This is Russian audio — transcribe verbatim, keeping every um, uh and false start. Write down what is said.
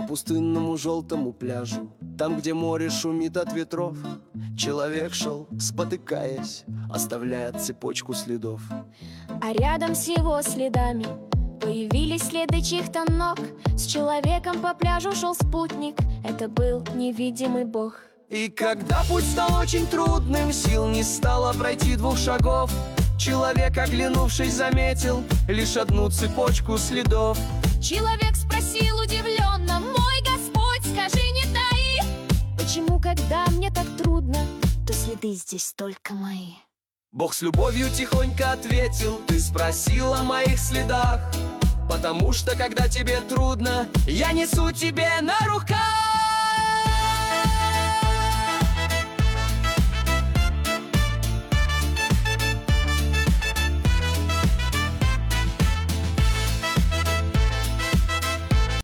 пустынному желтому пляжу, там, где море шумит от ветров, человек шел, спотыкаясь, оставляя цепочку следов. А рядом с его следами появились следы чьих-то ног. С человеком по пляжу шел спутник, это был невидимый бог. И когда путь стал очень трудным, сил не стало пройти двух шагов, человек, оглянувшись, заметил лишь одну цепочку следов. Человек спросил удивленно: мой Господь, скажи, не таи, почему, когда мне так трудно, то следы здесь только мои? Бог с любовью тихонько ответил: ты спросил о моих следах, потому что, когда тебе трудно, я несу тебе на руках.